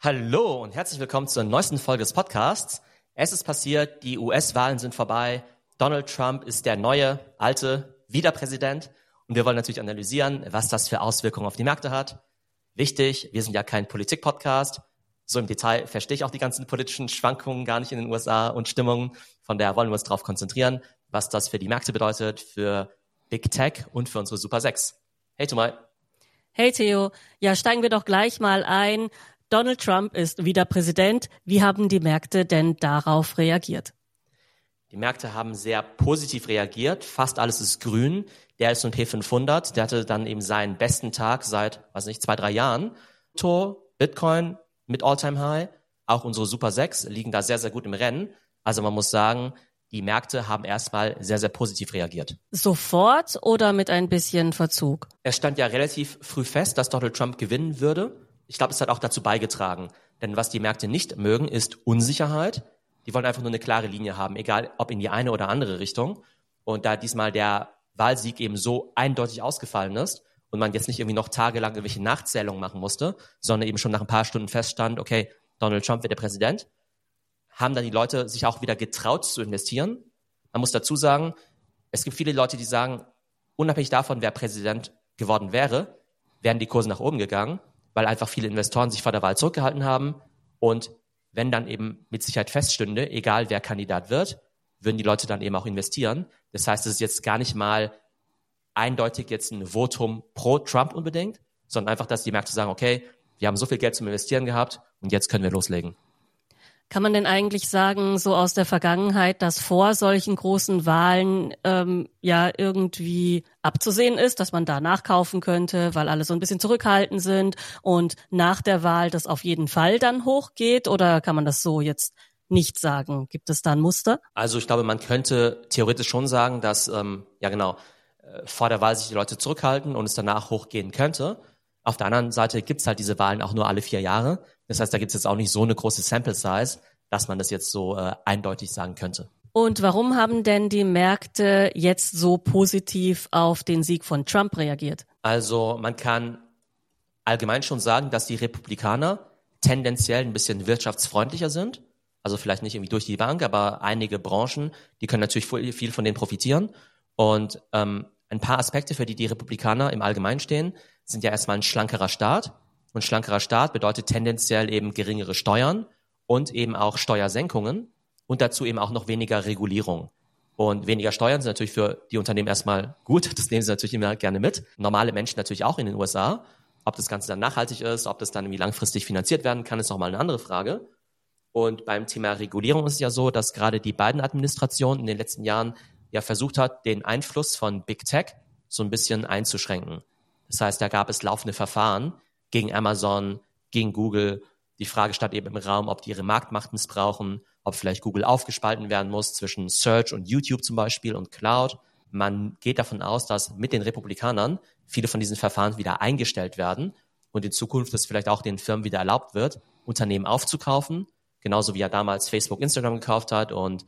Hallo und herzlich willkommen zur neuesten Folge des Podcasts. Es ist passiert, die US-Wahlen sind vorbei. Donald Trump ist der neue, alte Wiederpräsident. Und wir wollen natürlich analysieren, was das für Auswirkungen auf die Märkte hat. Wichtig, wir sind ja kein Politik-Podcast. So im Detail verstehe ich auch die ganzen politischen Schwankungen gar nicht in den USA und Stimmungen. Von daher wollen wir uns darauf konzentrieren, was das für die Märkte bedeutet, für Big Tech und für unsere Super 6. Hey Tomai. Hey Theo, ja, steigen wir doch gleich mal ein. Donald Trump ist wieder Präsident. Wie haben die Märkte denn darauf reagiert? Die Märkte haben sehr positiv reagiert. Fast alles ist grün. Der S&P 500, der hatte dann eben seinen besten Tag seit, 2-3 Jahren. Bitcoin mit All-Time-High. Auch unsere Super 6 liegen da sehr, sehr gut im Rennen. Also man muss sagen, die Märkte haben erstmal sehr, sehr positiv reagiert. Sofort oder mit ein bisschen Verzug? Es stand ja relativ früh fest, dass Donald Trump gewinnen würde. Ich glaube, es hat auch dazu beigetragen. Denn was die Märkte nicht mögen, ist Unsicherheit. Die wollen einfach nur eine klare Linie haben, egal ob in die eine oder andere Richtung. Und da diesmal der Wahlsieg eben so eindeutig ausgefallen ist und man jetzt nicht irgendwie noch tagelang irgendwelche Nachzählungen machen musste, sondern eben schon nach ein paar Stunden feststand, okay, Donald Trump wird der Präsident, haben dann die Leute sich auch wieder getraut zu investieren. Man muss dazu sagen, es gibt viele Leute, die sagen, unabhängig davon, wer Präsident geworden wäre, wären die Kurse nach oben gegangen, weil einfach viele Investoren sich vor der Wahl zurückgehalten haben. Und wenn dann eben mit Sicherheit feststünde, egal wer Kandidat wird, würden die Leute dann eben auch investieren. Das heißt, es ist jetzt gar nicht mal eindeutig jetzt ein Votum pro Trump unbedingt, sondern einfach, dass die Märkte sagen, okay, wir haben so viel Geld zum Investieren gehabt und jetzt können wir loslegen. Kann man denn eigentlich sagen, so aus der Vergangenheit, dass vor solchen großen Wahlen ja irgendwie abzusehen ist, dass man da nachkaufen könnte, weil alle so ein bisschen zurückhaltend sind und nach der Wahl das auf jeden Fall dann hochgeht? Oder kann man das so jetzt nicht sagen? Gibt es da ein Muster? Also ich glaube, man könnte theoretisch schon sagen, dass vor der Wahl sich die Leute zurückhalten und es danach hochgehen könnte. Auf der anderen Seite gibt's halt diese Wahlen auch nur alle 4 Jahre. Das heißt, da gibt's jetzt auch nicht so eine große Sample Size, dass man das jetzt so eindeutig sagen könnte. Und warum haben denn die Märkte jetzt so positiv auf den Sieg von Trump reagiert? Also man kann allgemein schon sagen, dass die Republikaner tendenziell ein bisschen wirtschaftsfreundlicher sind. Also vielleicht nicht irgendwie durch die Bank, aber einige Branchen, die können natürlich viel von denen profitieren. Und ein paar Aspekte, für die Republikaner im Allgemeinen stehen, sind ja erstmal ein schlankerer Staat. Und schlankerer Staat bedeutet tendenziell eben geringere Steuern und eben auch Steuersenkungen und dazu eben auch noch weniger Regulierung. Und weniger Steuern sind natürlich für die Unternehmen erstmal gut. Das nehmen sie natürlich immer gerne mit. Normale Menschen natürlich auch in den USA. Ob das Ganze dann nachhaltig ist, ob das dann irgendwie langfristig finanziert werden kann, ist nochmal eine andere Frage. Und beim Thema Regulierung ist es ja so, dass gerade die Biden-Administration in den letzten Jahren ja versucht hat, den Einfluss von Big Tech so ein bisschen einzuschränken. Das heißt, da gab es laufende Verfahren gegen Amazon, gegen Google. Die Frage stand eben im Raum, ob die ihre Marktmacht missbrauchen, ob vielleicht Google aufgespalten werden muss zwischen Search und YouTube zum Beispiel und Cloud. Man geht davon aus, dass mit den Republikanern viele von diesen Verfahren wieder eingestellt werden und in Zukunft es vielleicht auch den Firmen wieder erlaubt wird, Unternehmen aufzukaufen, genauso wie er damals Facebook, Instagram gekauft hat und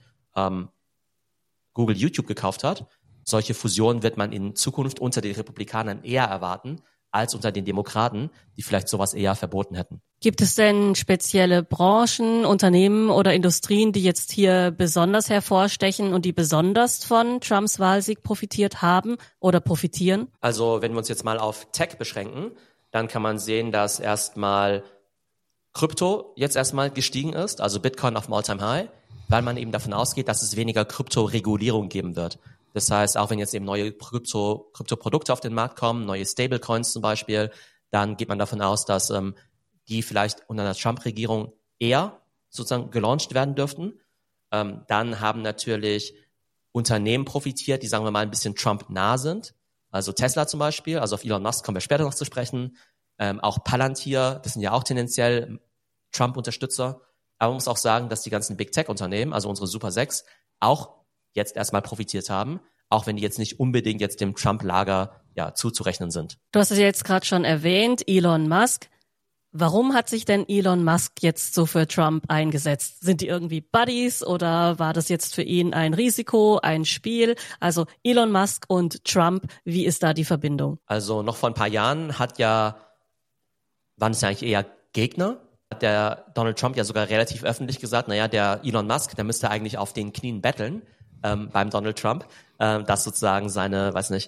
Google YouTube gekauft hat. Solche Fusionen wird man in Zukunft unter den Republikanern eher erwarten, als unter den Demokraten, die vielleicht sowas eher verboten hätten. Gibt es denn spezielle Branchen, Unternehmen oder Industrien, die jetzt hier besonders hervorstechen und die besonders von Trumps Wahlsieg profitiert haben oder profitieren? Also wenn wir uns jetzt mal auf Tech beschränken, dann kann man sehen, dass erstmal Krypto jetzt erstmal gestiegen ist, also Bitcoin auf dem All-Time-High, weil man eben davon ausgeht, dass es weniger Kryptoregulierung geben wird. Das heißt, auch wenn jetzt eben neue Kryptoprodukte auf den Markt kommen, neue Stablecoins zum Beispiel, dann geht man davon aus, dass die vielleicht unter einer Trump-Regierung eher sozusagen gelauncht werden dürften. Dann haben natürlich Unternehmen profitiert, die, sagen wir mal, ein bisschen Trump-nah sind. Also Tesla zum Beispiel, also auf Elon Musk kommen wir später noch zu sprechen. Auch Palantir, das sind ja auch tendenziell Trump-Unterstützer. Aber man muss auch sagen, dass die ganzen Big-Tech-Unternehmen, also unsere Super 6, auch jetzt erstmal profitiert haben, auch wenn die jetzt nicht unbedingt jetzt dem Trump-Lager zuzurechnen sind. Du hast es ja jetzt gerade schon erwähnt, Elon Musk. Warum hat sich denn Elon Musk jetzt so für Trump eingesetzt? Sind die irgendwie Buddies oder war das jetzt für ihn ein Risiko, ein Spiel? Also Elon Musk und Trump, wie ist da die Verbindung? Also noch vor ein paar Jahren waren es ja eigentlich eher Gegner. hat der Donald Trump ja sogar relativ öffentlich gesagt, naja, der Elon Musk, der müsste eigentlich auf den Knien betteln beim Donald Trump, dass sozusagen seine,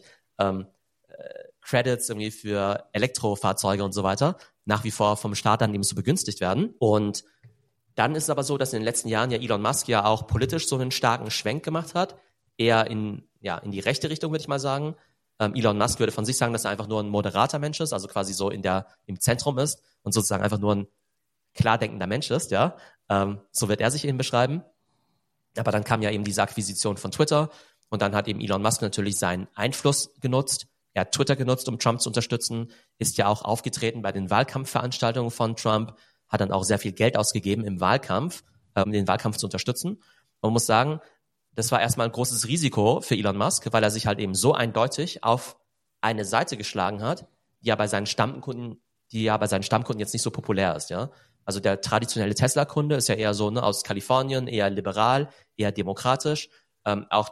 Credits irgendwie für Elektrofahrzeuge und so weiter nach wie vor vom Staat dann eben so begünstigt werden. Und dann ist es aber so, dass in den letzten Jahren ja Elon Musk ja auch politisch so einen starken Schwenk gemacht hat, eher in die rechte Richtung, würde ich mal sagen. Elon Musk würde von sich sagen, dass er einfach nur ein moderater Mensch ist, also quasi so im Zentrum ist und sozusagen einfach nur ein klar denkender Mensch ist, ja. So wird er sich eben beschreiben. Aber dann kam ja eben diese Akquisition von Twitter und dann hat eben Elon Musk natürlich seinen Einfluss genutzt. Er hat Twitter genutzt, um Trump zu unterstützen, ist ja auch aufgetreten bei den Wahlkampfveranstaltungen von Trump, hat dann auch sehr viel Geld ausgegeben im Wahlkampf, um den Wahlkampf zu unterstützen. Man muss sagen, das war erstmal ein großes Risiko für Elon Musk, weil er sich halt eben so eindeutig auf eine Seite geschlagen hat, die ja bei seinen Stammkunden jetzt nicht so populär ist, ja. Also der traditionelle Tesla-Kunde ist ja eher so, ne, aus Kalifornien, eher liberal, eher demokratisch, auch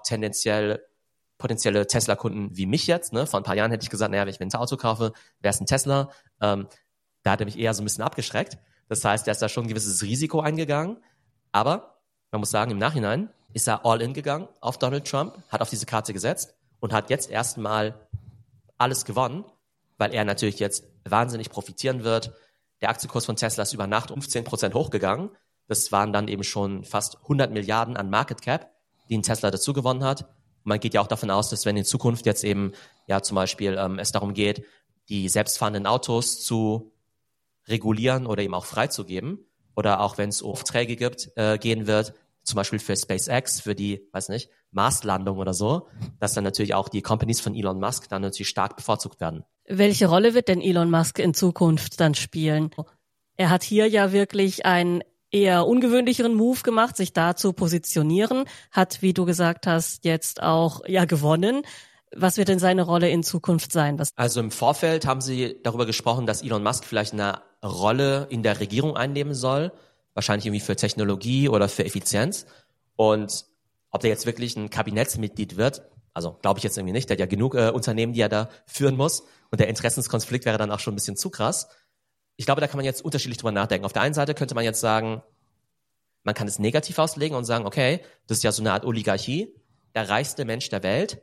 potenzielle Tesla-Kunden wie mich jetzt, ne. Vor ein paar Jahren hätte ich gesagt, naja, wenn ich mir ein Auto kaufe, wäre es ein Tesla. Da hat er mich eher so ein bisschen abgeschreckt. Das heißt, er ist da schon ein gewisses Risiko eingegangen. Aber man muss sagen, im Nachhinein ist er all in gegangen auf Donald Trump, hat auf diese Karte gesetzt und hat jetzt erstmal alles gewonnen, weil er natürlich jetzt wahnsinnig profitieren wird. Der Aktienkurs von Tesla ist über Nacht um 15% hochgegangen. Das waren dann eben schon fast 100 Milliarden an Market Cap, die ein Tesla dazu gewonnen hat. Und man geht ja auch davon aus, dass wenn in Zukunft jetzt eben ja zum Beispiel es darum geht, die selbstfahrenden Autos zu regulieren oder eben auch freizugeben oder auch wenn es um Aufträge gehen wird, zum Beispiel für SpaceX, für die, Marslandung oder so, dass dann natürlich auch die Companies von Elon Musk dann natürlich stark bevorzugt werden. Welche Rolle wird denn Elon Musk in Zukunft dann spielen? Er hat hier ja wirklich einen eher ungewöhnlicheren Move gemacht, sich da zu positionieren, hat, wie du gesagt hast, jetzt auch gewonnen. Was wird denn seine Rolle in Zukunft sein? Also im Vorfeld haben sie darüber gesprochen, dass Elon Musk vielleicht eine Rolle in der Regierung einnehmen soll, wahrscheinlich irgendwie für Technologie oder für Effizienz. Und ob der jetzt wirklich ein Kabinettsmitglied wird, also glaube ich jetzt irgendwie nicht, der hat ja genug Unternehmen, die er da führen muss und der Interessenskonflikt wäre dann auch schon ein bisschen zu krass. Ich glaube, da kann man jetzt unterschiedlich drüber nachdenken. Auf der einen Seite könnte man jetzt sagen, man kann es negativ auslegen und sagen, okay, das ist ja so eine Art Oligarchie, der reichste Mensch der Welt,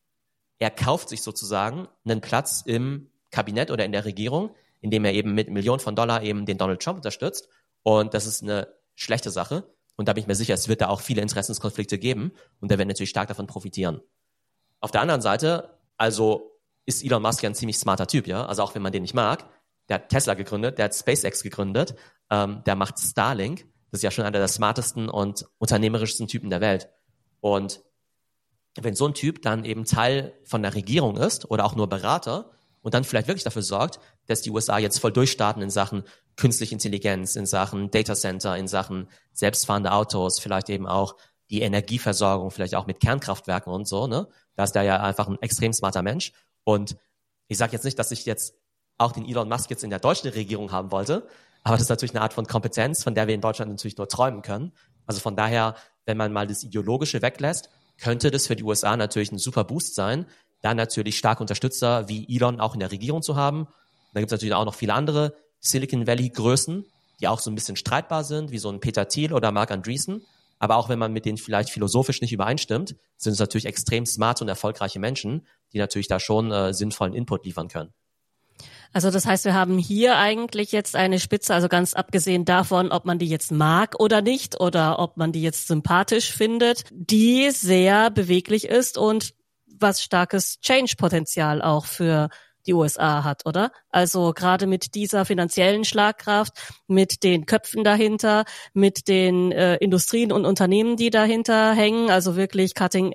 er kauft sich sozusagen einen Platz im Kabinett oder in der Regierung, indem er eben mit Millionen von Dollar eben den Donald Trump unterstützt und das ist eine schlechte Sache. Und da bin ich mir sicher, es wird da auch viele Interessenskonflikte geben und der wird natürlich stark davon profitieren. Auf der anderen Seite, also ist Elon Musk ja ein ziemlich smarter Typ, ja. Also auch wenn man den nicht mag, der hat Tesla gegründet, der hat SpaceX gegründet, der macht Starlink. Das ist ja schon einer der smartesten und unternehmerischsten Typen der Welt. Und wenn so ein Typ dann eben Teil von der Regierung ist oder auch nur Berater und dann vielleicht wirklich dafür sorgt, dass die USA jetzt voll durchstarten in Sachen künstliche Intelligenz, in Sachen Data Center, in Sachen selbstfahrende Autos, vielleicht eben auch die Energieversorgung, vielleicht auch mit Kernkraftwerken und so, ne? Da ist der ja einfach ein extrem smarter Mensch. Und ich sage jetzt nicht, dass ich jetzt auch den Elon Musk jetzt in der deutschen Regierung haben wollte, aber das ist natürlich eine Art von Kompetenz, von der wir in Deutschland natürlich nur träumen können. Also von daher, wenn man mal das Ideologische weglässt, könnte das für die USA natürlich ein super Boost sein, da natürlich starke Unterstützer wie Elon auch in der Regierung zu haben. Da gibt es natürlich auch noch viele andere Silicon Valley-Größen, die auch so ein bisschen streitbar sind, wie so ein Peter Thiel oder Marc Andreessen. Aber auch wenn man mit denen vielleicht philosophisch nicht übereinstimmt, sind es natürlich extrem smarte und erfolgreiche Menschen, die natürlich da schon sinnvollen Input liefern können. Also das heißt, wir haben hier eigentlich jetzt eine Spitze, also ganz abgesehen davon, ob man die jetzt mag oder nicht oder ob man die jetzt sympathisch findet, die sehr beweglich ist und was starkes Change-Potenzial auch für die USA hat, oder? Also gerade mit dieser finanziellen Schlagkraft, mit den Köpfen dahinter, mit den Industrien und Unternehmen, die dahinter hängen, also wirklich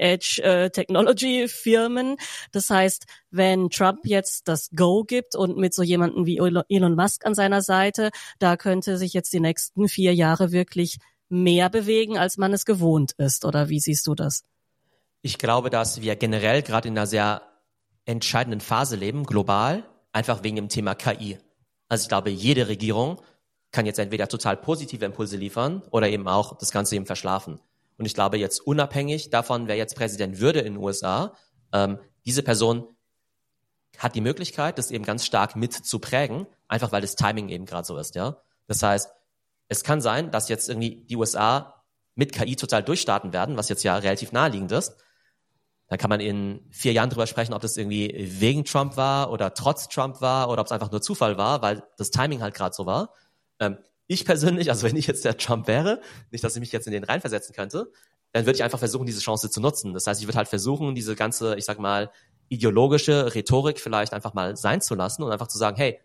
Cutting-Edge-Technology-Firmen. Das heißt, wenn Trump jetzt das Go gibt und mit so jemanden wie Elon Musk an seiner Seite, da könnte sich jetzt die nächsten 4 Jahre wirklich mehr bewegen, als man es gewohnt ist. Oder wie siehst du das? Ich glaube, dass wir generell gerade in einer sehr entscheidenden Phase leben, global, einfach wegen dem Thema KI. Also ich glaube, jede Regierung kann jetzt entweder total positive Impulse liefern oder eben auch das Ganze eben verschlafen. Und ich glaube jetzt unabhängig davon, wer jetzt Präsident würde in den USA, diese Person hat die Möglichkeit, das eben ganz stark mit zu prägen, einfach weil das Timing eben gerade so ist, ja. Das heißt, es kann sein, dass jetzt irgendwie die USA mit KI total durchstarten werden, was jetzt ja relativ naheliegend ist. Dann kann man in 4 Jahren drüber sprechen, ob das irgendwie wegen Trump war oder trotz Trump war oder ob es einfach nur Zufall war, weil das Timing halt gerade so war. Ich persönlich, also wenn ich jetzt der Trump wäre, nicht, dass ich mich jetzt in den reinversetzen könnte, dann würde ich einfach versuchen, diese Chance zu nutzen. Das heißt, ich würde halt versuchen, diese ganze, ich sag mal, ideologische Rhetorik vielleicht einfach mal sein zu lassen und einfach zu sagen, hey,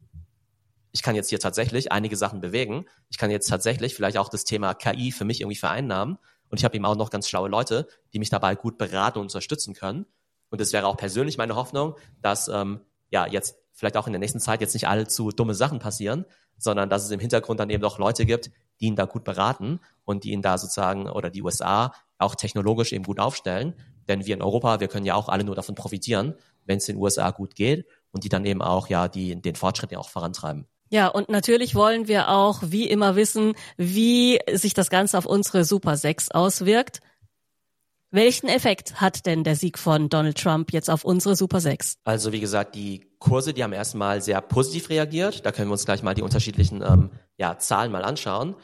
ich kann jetzt hier tatsächlich einige Sachen bewegen. Ich kann jetzt tatsächlich vielleicht auch das Thema KI für mich irgendwie vereinnahmen. Und ich habe eben auch noch ganz schlaue Leute, die mich dabei gut beraten und unterstützen können. Und es wäre auch persönlich meine Hoffnung, dass jetzt vielleicht auch in der nächsten Zeit jetzt nicht allzu dumme Sachen passieren, sondern dass es im Hintergrund dann eben doch Leute gibt, die ihn da gut beraten und die ihn da sozusagen oder die USA auch technologisch eben gut aufstellen. Denn wir in Europa, wir können ja auch alle nur davon profitieren, wenn es den USA gut geht und die dann eben auch den Fortschritt ja auch vorantreiben. Ja, und natürlich wollen wir auch wie immer wissen, wie sich das Ganze auf unsere Super 6 auswirkt. Welchen Effekt hat denn der Sieg von Donald Trump jetzt auf unsere Super 6? Also wie gesagt, die Kurse, die haben erstmal sehr positiv reagiert. Da können wir uns gleich mal die unterschiedlichen Zahlen mal anschauen.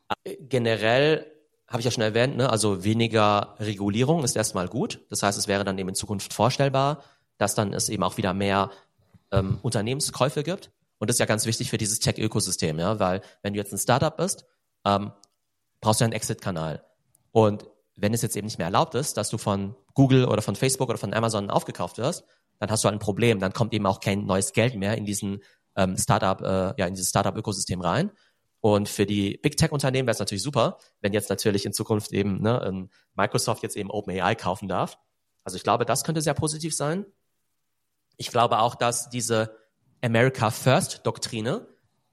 Generell habe ich ja schon erwähnt, ne, also weniger Regulierung ist erstmal gut. Das heißt, es wäre dann eben in Zukunft vorstellbar, dass dann es eben auch wieder mehr Unternehmenskäufe gibt. Und das ist ja ganz wichtig für dieses Tech-Ökosystem, ja, weil wenn du jetzt ein Startup bist, brauchst du einen Exit-Kanal. Und wenn es jetzt eben nicht mehr erlaubt ist, dass du von Google oder von Facebook oder von Amazon aufgekauft wirst, dann hast du halt ein Problem. Dann kommt eben auch kein neues Geld mehr in diesen in dieses Startup-Ökosystem rein. Und für die Big Tech-Unternehmen wäre es natürlich super, wenn jetzt natürlich in Zukunft eben Microsoft jetzt eben OpenAI kaufen darf. Also ich glaube, das könnte sehr positiv sein. Ich glaube auch, dass diese America First Doktrine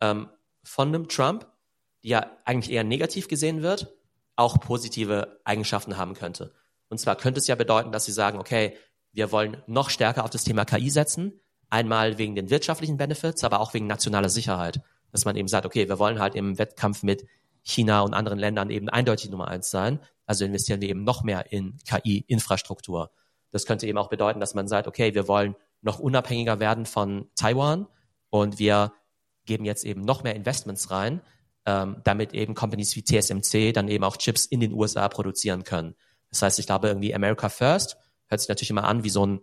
von dem Trump, die ja eigentlich eher negativ gesehen wird, auch positive Eigenschaften haben könnte. Und zwar könnte es ja bedeuten, dass sie sagen, okay, wir wollen noch stärker auf das Thema KI setzen, einmal wegen den wirtschaftlichen Benefits, aber auch wegen nationaler Sicherheit. Dass man eben sagt, okay, wir wollen halt im Wettkampf mit China und anderen Ländern eben eindeutig Nummer 1 sein, also investieren wir eben noch mehr in KI-Infrastruktur. Das könnte eben auch bedeuten, dass man sagt, okay, wir wollen noch unabhängiger werden von Taiwan und wir geben jetzt eben noch mehr Investments rein, damit eben Companies wie TSMC dann eben auch Chips in den USA produzieren können. Das heißt, ich glaube irgendwie America First hört sich natürlich immer an wie so ein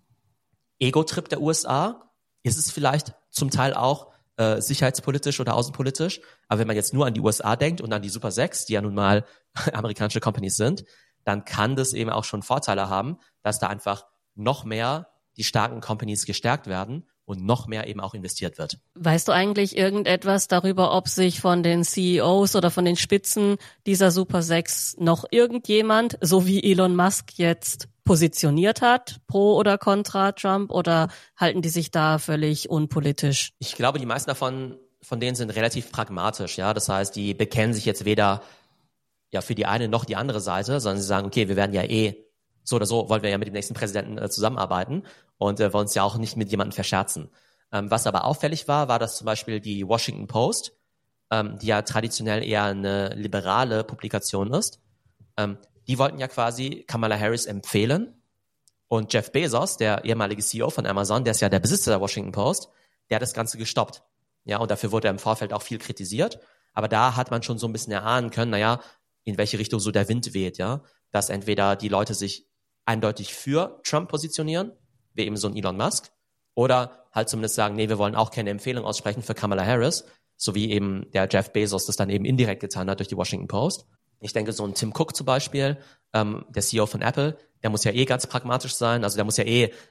Ego-Trip der USA. Ist es vielleicht zum Teil auch sicherheitspolitisch oder außenpolitisch, aber wenn man jetzt nur an die USA denkt und an die Super 6, die ja nun mal amerikanische Companies sind, dann kann das eben auch schon Vorteile haben, dass da einfach noch mehr die starken Companies gestärkt werden und noch mehr eben auch investiert wird. Weißt du eigentlich irgendetwas darüber, ob sich von den CEOs oder von den Spitzen dieser Super 6 noch irgendjemand, so wie Elon Musk jetzt positioniert hat, pro oder contra Trump, oder halten die sich da völlig unpolitisch? Ich glaube, die meisten von denen sind relativ pragmatisch, ja. Das heißt, die bekennen sich jetzt weder für die eine noch die andere Seite, sondern sie sagen, okay, wir werden ja so oder so wollen wir ja mit dem nächsten Präsidenten zusammenarbeiten und wollen uns ja auch nicht mit jemandem verscherzen. Was aber auffällig war, dass zum Beispiel die Washington Post, die ja traditionell eher eine liberale Publikation ist, die wollten ja quasi Kamala Harris empfehlen. Und Jeff Bezos, der ehemalige CEO von Amazon, der ist ja der Besitzer der Washington Post, der hat das Ganze gestoppt. Ja, und dafür wurde er im Vorfeld auch viel kritisiert. Aber da hat man schon so ein bisschen erahnen können, in welche Richtung so der Wind weht, ja. Dass entweder die Leute sich eindeutig für Trump positionieren, wie eben so ein Elon Musk, oder halt zumindest sagen, nee, wir wollen auch keine Empfehlung aussprechen für Kamala Harris, so wie eben der Jeff Bezos das dann eben indirekt getan hat durch die Washington Post. Ich denke, so ein Tim Cook zum Beispiel, der CEO von Apple, der muss ja ganz pragmatisch sein, also der muss ja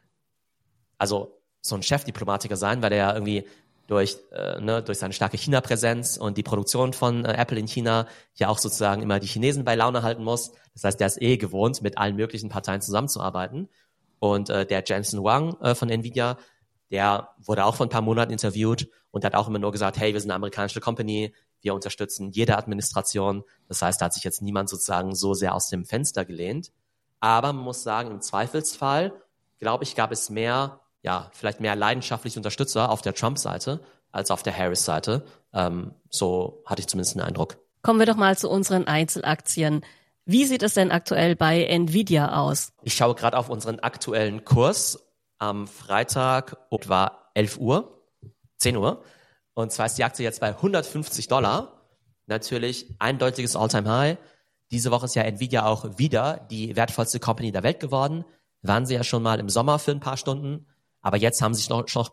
so ein Chefdiplomatiker sein, weil der ja irgendwie durch seine starke China-Präsenz und die Produktion von Apple in China ja auch sozusagen immer die Chinesen bei Laune halten muss. Das heißt, der ist gewohnt, mit allen möglichen Parteien zusammenzuarbeiten. Und der Jensen Huang von Nvidia, der wurde auch vor ein paar Monaten interviewt und hat auch immer nur gesagt, hey, wir sind eine amerikanische Company, wir unterstützen jede Administration. Das heißt, da hat sich jetzt niemand sozusagen so sehr aus dem Fenster gelehnt. Aber man muss sagen, im Zweifelsfall, glaube ich, gab es vielleicht mehr leidenschaftliche Unterstützer auf der Trump-Seite als auf der Harris-Seite. So hatte ich zumindest den Eindruck. Kommen wir doch mal zu unseren Einzelaktien. Wie sieht es denn aktuell bei Nvidia aus? Ich schaue gerade auf unseren aktuellen Kurs am Freitag etwa 10 Uhr. Und zwar ist die Aktie jetzt bei $150. natürlich eindeutiges All-Time-High. Diese Woche ist ja Nvidia auch wieder die wertvollste Company der Welt geworden. Waren sie ja schon mal im Sommer für ein paar Stunden, aber jetzt haben sie sich noch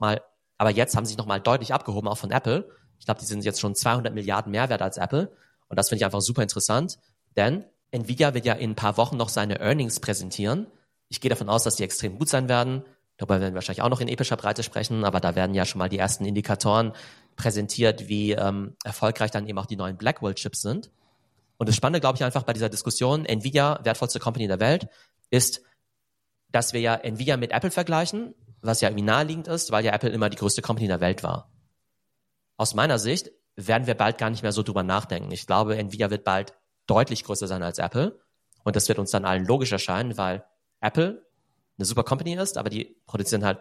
mal deutlich abgehoben, auch von Apple. Ich glaube, die sind jetzt schon 200 Milliarden mehr wert als Apple. Und das finde ich einfach super interessant, denn Nvidia wird ja in ein paar Wochen noch seine Earnings präsentieren. Ich gehe davon aus, dass die extrem gut sein werden. Darüber werden wir wahrscheinlich auch noch in epischer Breite sprechen, aber da werden ja schon mal die ersten Indikatoren präsentiert, wie erfolgreich dann eben auch die neuen Blackwell-Chips sind. Und das Spannende, glaube ich, einfach bei dieser Diskussion, Nvidia, wertvollste Company der Welt, ist, dass wir ja Nvidia mit Apple vergleichen, was ja irgendwie naheliegend ist, weil ja Apple immer die größte Company der Welt war. Aus meiner Sicht werden wir bald gar nicht mehr so drüber nachdenken. Ich glaube, Nvidia wird bald deutlich größer sein als Apple. Und das wird uns dann allen logisch erscheinen, weil Apple eine super Company ist, aber die produzieren halt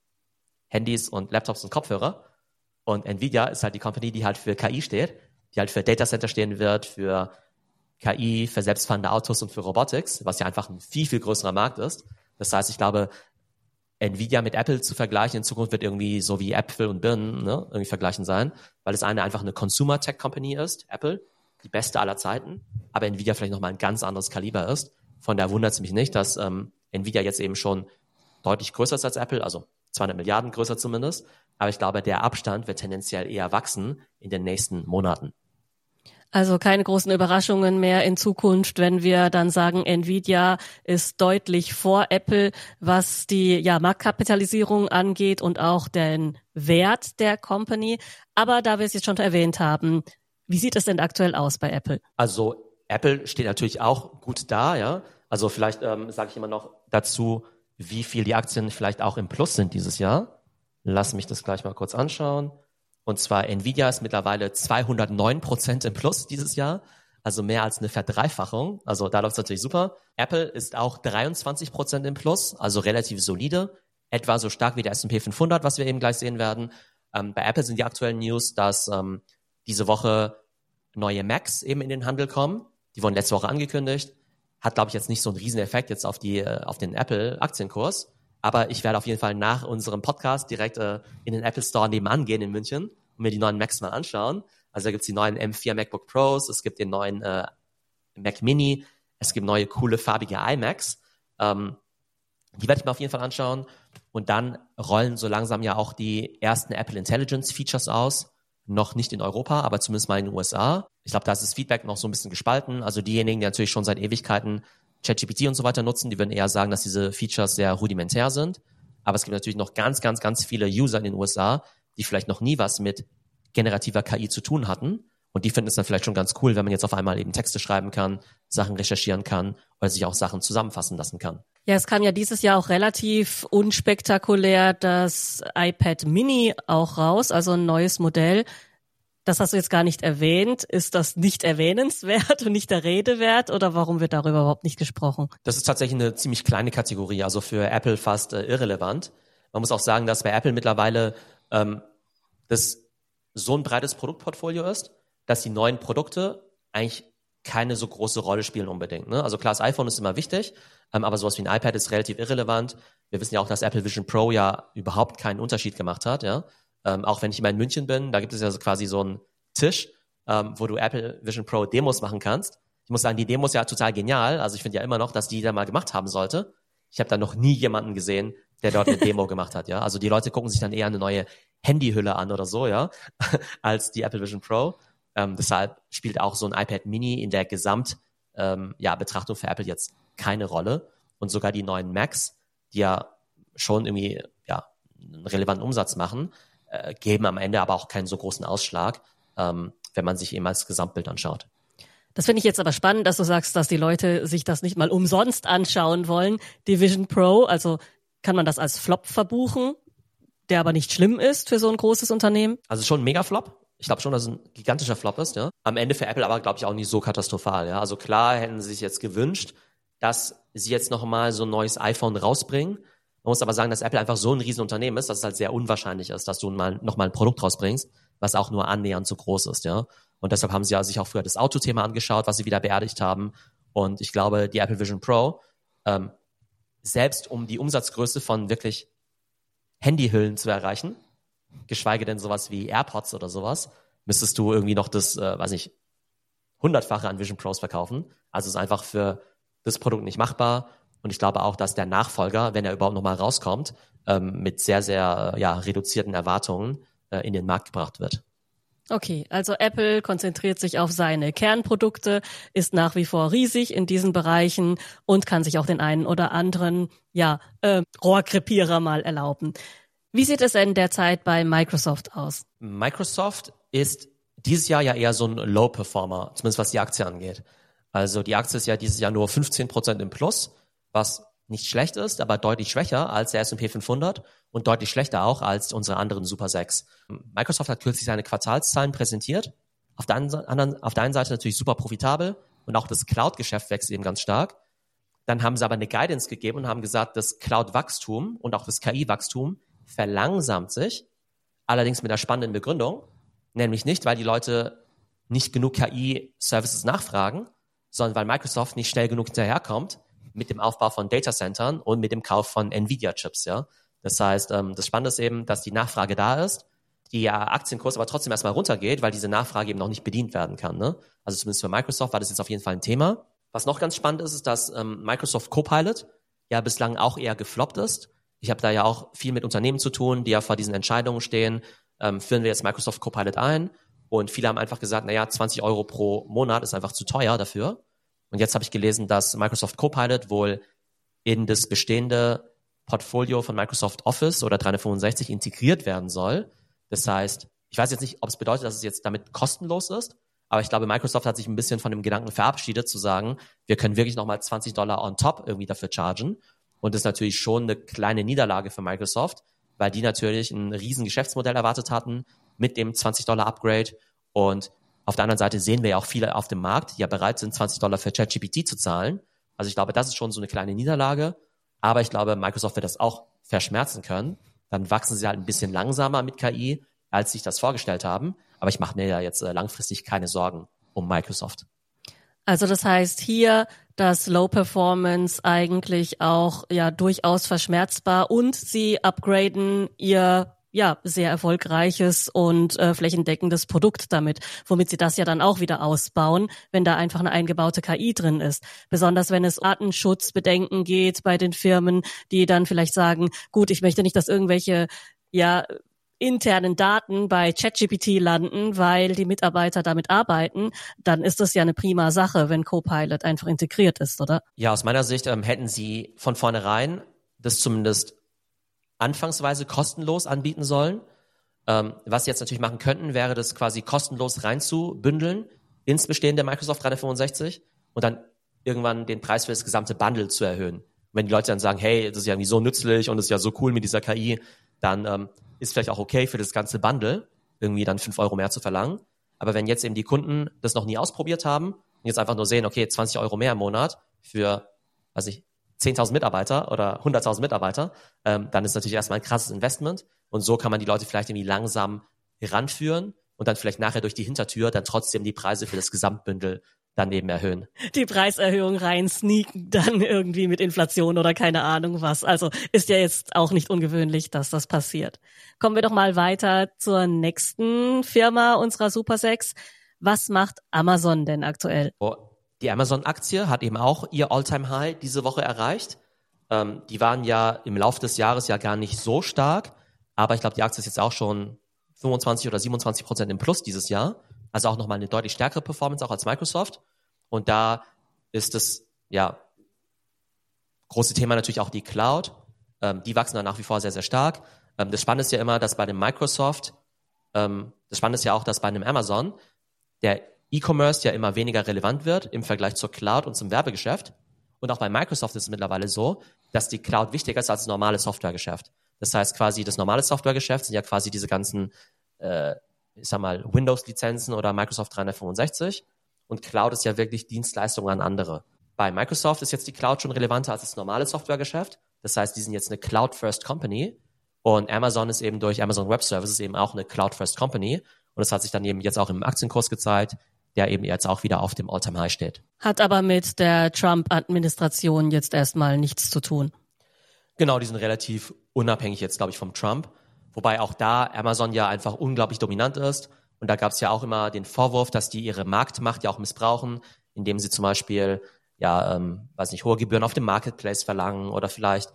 Handys und Laptops und Kopfhörer. Und Nvidia ist halt die Company, die halt für KI steht, die halt für Datacenter stehen wird, für KI, für selbstfahrende Autos und für Robotics, was ja einfach ein viel, viel größerer Markt ist. Das heißt, ich glaube, Nvidia mit Apple zu vergleichen in Zukunft wird irgendwie so wie Äpfel und Birnen, ne, irgendwie vergleichen sein, weil das eine einfach eine Consumer-Tech-Company ist, Apple, die beste aller Zeiten, aber Nvidia vielleicht nochmal ein ganz anderes Kaliber ist. Von daher wundert es mich nicht, dass Nvidia jetzt eben schon deutlich größer ist als Apple, also 200 Milliarden größer zumindest, aber ich glaube, der Abstand wird tendenziell eher wachsen in den nächsten Monaten. Also keine großen Überraschungen mehr in Zukunft, wenn wir dann sagen, Nvidia ist deutlich vor Apple, was die Marktkapitalisierung angeht und auch den Wert der Company. Aber da wir es jetzt schon erwähnt haben, wie sieht es denn aktuell aus bei Apple? Also Apple steht natürlich auch gut da, ja. Also vielleicht sage ich immer noch dazu, wie viel die Aktien vielleicht auch im Plus sind dieses Jahr. Lass mich das gleich mal kurz anschauen. Und zwar Nvidia ist mittlerweile 209% im Plus dieses Jahr, also mehr als eine Verdreifachung. Also da läuft es natürlich super. Apple ist auch 23% im Plus, also relativ solide, etwa so stark wie der S&P 500, was wir eben gleich sehen werden. Bei Apple sind die aktuellen News, dass diese Woche neue Macs eben in den Handel kommen. Die wurden letzte Woche angekündigt. Hat, glaube ich, jetzt nicht so einen riesen Effekt jetzt auf den Apple-Aktienkurs. Aber ich werde auf jeden Fall nach unserem Podcast direkt in den Apple Store nebenan gehen in München und mir die neuen Macs mal anschauen. Also da gibt's die neuen M4 MacBook Pros, es gibt den neuen Mac Mini, es gibt neue coole farbige iMacs. Die werde ich mir auf jeden Fall anschauen. Und dann rollen so langsam ja auch die ersten Apple Intelligence Features aus. Noch nicht in Europa, aber zumindest mal in den USA. Ich glaube, da ist das Feedback noch so ein bisschen gespalten. Also diejenigen, die natürlich schon seit Ewigkeiten ChatGPT und so weiter nutzen, die würden eher sagen, dass diese Features sehr rudimentär sind. Aber es gibt natürlich noch ganz, ganz, ganz viele User in den USA, die vielleicht noch nie was mit generativer KI zu tun hatten. Und die finden es dann vielleicht schon ganz cool, wenn man jetzt auf einmal eben Texte schreiben kann, Sachen recherchieren kann oder sich auch Sachen zusammenfassen lassen kann. Ja, es kam ja dieses Jahr auch relativ unspektakulär das iPad Mini auch raus, also ein neues Modell. Das hast du jetzt gar nicht erwähnt. Ist das nicht erwähnenswert und nicht der Rede wert oder warum wird darüber überhaupt nicht gesprochen? Das ist tatsächlich eine ziemlich kleine Kategorie, also für Apple fast irrelevant. Man muss auch sagen, dass bei Apple mittlerweile das so ein breites Produktportfolio ist, dass die neuen Produkte eigentlich keine so große Rolle spielen unbedingt. Ne? Also klar, das iPhone ist immer wichtig, aber sowas wie ein iPad ist relativ irrelevant. Wir wissen ja auch, dass Apple Vision Pro ja überhaupt keinen Unterschied gemacht hat, ja. Auch wenn ich immer in München bin, da gibt es ja so quasi so einen Tisch, wo du Apple Vision Pro Demos machen kannst. Ich muss sagen, die Demo ist ja total genial. Also ich finde ja immer noch, dass die da mal gemacht haben sollte. Ich habe da noch nie jemanden gesehen, der dort eine Demo gemacht hat, ja. Also die Leute gucken sich dann eher eine neue Handyhülle an oder so, ja, als die Apple Vision Pro. Deshalb spielt auch so ein iPad Mini in der Betrachtung für Apple jetzt keine Rolle. Und sogar die neuen Macs, die ja schon irgendwie einen relevanten Umsatz machen, geben am Ende aber auch keinen so großen Ausschlag, wenn man sich eben als Gesamtbild anschaut. Das finde ich jetzt aber spannend, dass du sagst, dass die Leute sich das nicht mal umsonst anschauen wollen. Die Vision Pro, also kann man das als Flop verbuchen, der aber nicht schlimm ist für so ein großes Unternehmen? Also schon ein Mega-Flop. Ich glaube schon, dass es ein gigantischer Flop ist, ja. Am Ende für Apple aber, glaube ich, auch nicht so katastrophal, ja. Also klar hätten sie sich jetzt gewünscht, dass sie jetzt nochmal so ein neues iPhone rausbringen. Man muss aber sagen, dass Apple einfach so ein Riesenunternehmen ist, dass es halt sehr unwahrscheinlich ist, dass du nochmal ein Produkt rausbringst, was auch nur annähernd so groß ist, ja. Und deshalb haben sie ja sich auch früher das Autothema angeschaut, was sie wieder beerdigt haben. Und ich glaube, die Apple Vision Pro, selbst um die Umsatzgröße von wirklich Handyhüllen zu erreichen, geschweige denn sowas wie AirPods oder sowas, müsstest du irgendwie noch das, hundertfache an Vision Pros verkaufen. Also es ist einfach für das Produkt nicht machbar. Und ich glaube auch, dass der Nachfolger, wenn er überhaupt nochmal rauskommt, mit sehr, sehr reduzierten Erwartungen in den Markt gebracht wird. Okay, also Apple konzentriert sich auf seine Kernprodukte, ist nach wie vor riesig in diesen Bereichen und kann sich auch den einen oder anderen Rohrkrepierer mal erlauben. Wie sieht es denn derzeit bei Microsoft aus? Microsoft ist dieses Jahr ja eher so ein Low-Performer, zumindest was die Aktie angeht. Also die Aktie ist ja dieses Jahr nur 15% im Plus, was nicht schlecht ist, aber deutlich schwächer als der S&P 500 und deutlich schlechter auch als unsere anderen Super 6. Microsoft hat kürzlich seine Quartalszahlen präsentiert. Auf der einen Seite natürlich super profitabel und auch das Cloud-Geschäft wächst eben ganz stark. Dann haben sie aber eine Guidance gegeben und haben gesagt, das Cloud-Wachstum und auch das KI-Wachstum verlangsamt sich, allerdings mit einer spannenden Begründung, nämlich nicht, weil die Leute nicht genug KI-Services nachfragen, sondern weil Microsoft nicht schnell genug hinterherkommt mit dem Aufbau von Datacentern und mit dem Kauf von Nvidia-Chips, ja. Das heißt, das Spannende ist eben, dass die Nachfrage da ist, die Aktienkurs aber trotzdem erstmal runtergeht, weil diese Nachfrage eben noch nicht bedient werden kann, ne? Also zumindest für Microsoft war das jetzt auf jeden Fall ein Thema. Was noch ganz spannend ist, ist, dass Microsoft Copilot ja bislang auch eher gefloppt ist. Ich habe da ja auch viel mit Unternehmen zu tun, die ja vor diesen Entscheidungen stehen. Führen wir jetzt Microsoft Copilot ein? Und viele haben einfach gesagt, 20 Euro pro Monat ist einfach zu teuer dafür. Und jetzt habe ich gelesen, dass Microsoft Copilot wohl in das bestehende Portfolio von Microsoft Office oder 365 integriert werden soll. Das heißt, ich weiß jetzt nicht, ob es bedeutet, dass es jetzt damit kostenlos ist, aber ich glaube, Microsoft hat sich ein bisschen von dem Gedanken verabschiedet, zu sagen, wir können wirklich nochmal $20 on top irgendwie dafür chargen. Und das ist natürlich schon eine kleine Niederlage für Microsoft, weil die natürlich ein riesen Geschäftsmodell erwartet hatten mit dem $20 Upgrade. Und auf der anderen Seite sehen wir ja auch viele auf dem Markt, die ja bereit sind, $20 für ChatGPT zu zahlen. Also ich glaube, das ist schon so eine kleine Niederlage. Aber ich glaube, Microsoft wird das auch verschmerzen können. Dann wachsen sie halt ein bisschen langsamer mit KI, als sie sich das vorgestellt haben. Aber ich mache mir ja jetzt langfristig keine Sorgen um Microsoft. Also das heißt hier, dass Low Performance eigentlich auch durchaus verschmerzbar und sie upgraden ihr sehr erfolgreiches und flächendeckendes Produkt damit, womit sie das ja dann auch wieder ausbauen, wenn da einfach eine eingebaute KI drin ist. Besonders wenn es Datenschutzbedenken geht bei den Firmen, die dann vielleicht sagen, gut, ich möchte nicht, dass irgendwelche internen Daten bei ChatGPT landen, weil die Mitarbeiter damit arbeiten, dann ist das ja eine prima Sache, wenn Copilot einfach integriert ist, oder? Ja, aus meiner Sicht hätten sie von vornherein das zumindest anfangsweise kostenlos anbieten sollen. Was sie jetzt natürlich machen könnten, wäre das quasi kostenlos reinzubündeln ins bestehende Microsoft 365 und dann irgendwann den Preis für das gesamte Bundle zu erhöhen. Und wenn die Leute dann sagen, hey, das ist ja irgendwie so nützlich und das ist ja so cool mit dieser KI, dann ist vielleicht auch okay für das ganze Bundle, irgendwie dann 5 Euro mehr zu verlangen. Aber wenn jetzt eben die Kunden das noch nie ausprobiert haben und jetzt einfach nur sehen, okay, 20 Euro mehr im Monat für, 10.000 Mitarbeiter oder 100.000 Mitarbeiter, dann ist natürlich erstmal ein krasses Investment. Und so kann man die Leute vielleicht irgendwie langsam ranführen und dann vielleicht nachher durch die Hintertür dann trotzdem die Preise für das Gesamtbündel dann eben erhöhen. Die Preiserhöhung rein sneaken dann irgendwie mit Inflation oder keine Ahnung was. Also ist ja jetzt auch nicht ungewöhnlich, dass das passiert. Kommen wir doch mal weiter zur nächsten Firma unserer Super 6. Was macht Amazon denn aktuell? Die Amazon-Aktie hat eben auch ihr All-Time-High diese Woche erreicht. Die waren ja im Laufe des Jahres ja gar nicht so stark, aber ich glaube, die Aktie ist jetzt auch schon 25 oder 27% im Plus dieses Jahr. Also auch nochmal eine deutlich stärkere Performance auch als Microsoft. Und da ist das große Thema natürlich auch die Cloud. Die wachsen dann nach wie vor sehr, sehr stark. Das Spannende ist ja immer, dass bei dem Microsoft, das Spannende ist ja auch, dass bei einem Amazon der E-Commerce ja immer weniger relevant wird im Vergleich zur Cloud und zum Werbegeschäft. Und auch bei Microsoft ist es mittlerweile so, dass die Cloud wichtiger ist als das normale Softwaregeschäft. Das heißt quasi, das normale Softwaregeschäft sind ja quasi diese ganzen, Windows-Lizenzen oder Microsoft 365. Und Cloud ist ja wirklich Dienstleistungen an andere. Bei Microsoft ist jetzt die Cloud schon relevanter als das normale Softwaregeschäft. Das heißt, die sind jetzt eine Cloud-First-Company. Und Amazon ist eben durch Amazon Web Services eben auch eine Cloud-First-Company. Und das hat sich dann eben jetzt auch im Aktienkurs gezeigt, der eben jetzt auch wieder auf dem All-Time-High steht. Hat aber mit der Trump-Administration jetzt erstmal nichts zu tun. Genau, die sind relativ unabhängig jetzt, glaube ich, vom Trump. Wobei auch da Amazon ja einfach unglaublich dominant ist. Und da gab es ja auch immer den Vorwurf, dass die ihre Marktmacht ja auch missbrauchen, indem sie zum Beispiel, hohe Gebühren auf dem Marketplace verlangen oder vielleicht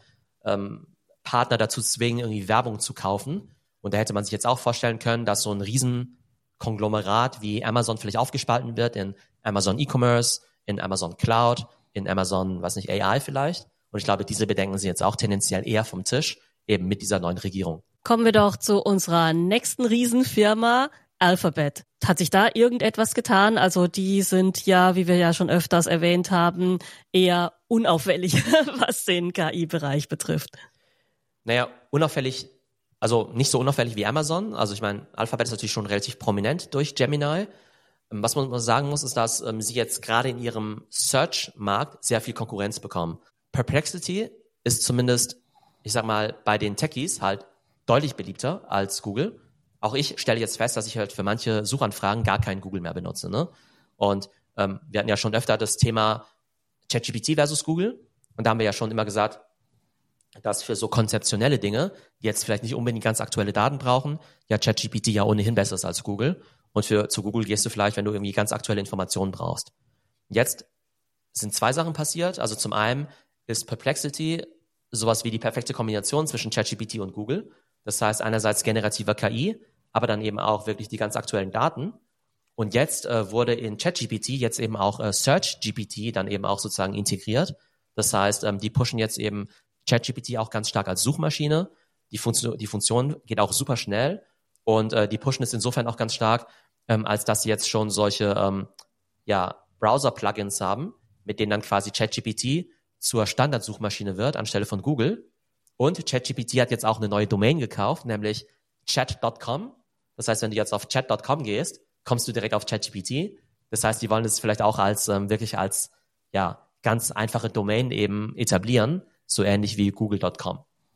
Partner dazu zwingen, irgendwie Werbung zu kaufen. Und da hätte man sich jetzt auch vorstellen können, dass so ein Riesenkonglomerat wie Amazon vielleicht aufgespalten wird in Amazon E-Commerce, in Amazon Cloud, in Amazon, AI vielleicht. Und ich glaube, diese Bedenken sind jetzt auch tendenziell eher vom Tisch, eben mit dieser neuen Regierung. Kommen wir doch zu unserer nächsten Riesenfirma, Alphabet. Hat sich da irgendetwas getan? Also die sind ja, wie wir ja schon öfters erwähnt haben, eher unauffällig, was den KI-Bereich betrifft. Naja, unauffällig, also nicht so unauffällig wie Amazon. Also ich meine, Alphabet ist natürlich schon relativ prominent durch Gemini. Was man sagen muss, ist, dass sie jetzt gerade in ihrem Search-Markt sehr viel Konkurrenz bekommen. Perplexity ist zumindest, ich sag mal, bei den Techies halt deutlich beliebter als Google. Auch ich stelle jetzt fest, dass ich halt für manche Suchanfragen gar keinen Google mehr benutze. Ne? Und wir hatten ja schon öfter das Thema ChatGPT versus Google. Und da haben wir ja schon immer gesagt, dass für so konzeptionelle Dinge, die jetzt vielleicht nicht unbedingt ganz aktuelle Daten brauchen, ja ChatGPT ja ohnehin besser ist als Google. Und zu Google gehst du vielleicht, wenn du irgendwie ganz aktuelle Informationen brauchst. Jetzt sind 2 Sachen passiert. Also zum einen ist Perplexity sowas wie die perfekte Kombination zwischen ChatGPT und Google. Das heißt einerseits generativer KI, aber dann eben auch wirklich die ganz aktuellen Daten. Und jetzt wurde in ChatGPT jetzt eben auch SearchGPT dann eben auch sozusagen integriert. Das heißt, die pushen jetzt eben ChatGPT auch ganz stark als Suchmaschine. Die Funktion geht auch super schnell und die pushen es insofern auch ganz stark, als dass sie jetzt schon solche Browser-Plugins haben, mit denen dann quasi ChatGPT zur Standardsuchmaschine wird anstelle von Google. Und ChatGPT hat jetzt auch eine neue Domain gekauft, nämlich chat.com. Das heißt, wenn du jetzt auf chat.com gehst, kommst du direkt auf ChatGPT. Das heißt, die wollen es vielleicht auch als wirklich als ganz einfache Domain eben etablieren, so ähnlich wie google.com.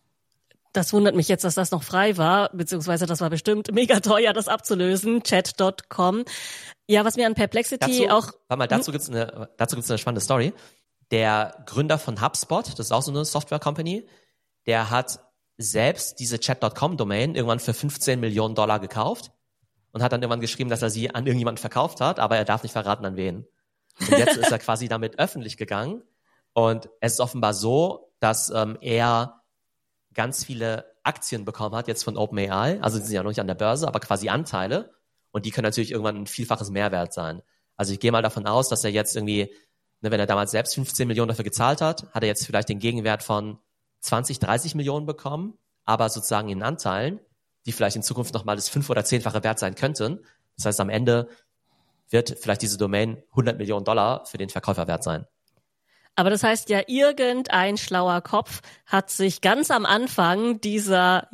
Das wundert mich jetzt, dass das noch frei war, beziehungsweise das war bestimmt mega teuer, das abzulösen, chat.com. Ja, was mir an Perplexity dazu gibt's eine spannende Story. Der Gründer von HubSpot, das ist auch so eine Software-Company, der hat selbst diese chat.com-Domain irgendwann für $15 Millionen gekauft und hat dann irgendwann geschrieben, dass er sie an irgendjemanden verkauft hat, aber er darf nicht verraten, an wen. Und jetzt ist er quasi damit öffentlich gegangen und es ist offenbar so, dass er ganz viele Aktien bekommen hat jetzt von OpenAI, also die sind ja noch nicht an der Börse, aber quasi Anteile und die können natürlich irgendwann ein Vielfaches Mehrwert sein. Also ich gehe mal davon aus, dass er jetzt irgendwie, wenn er damals selbst 15 Millionen dafür gezahlt hat, hat er jetzt vielleicht den Gegenwert von 20, 30 Millionen bekommen, aber sozusagen in Anteilen, die vielleicht in Zukunft nochmal das 5- oder 10-fache wert sein könnten. Das heißt, am Ende wird vielleicht diese Domain $100 Millionen für den Verkäufer wert sein. Aber das heißt ja, irgendein schlauer Kopf hat sich ganz am Anfang dieser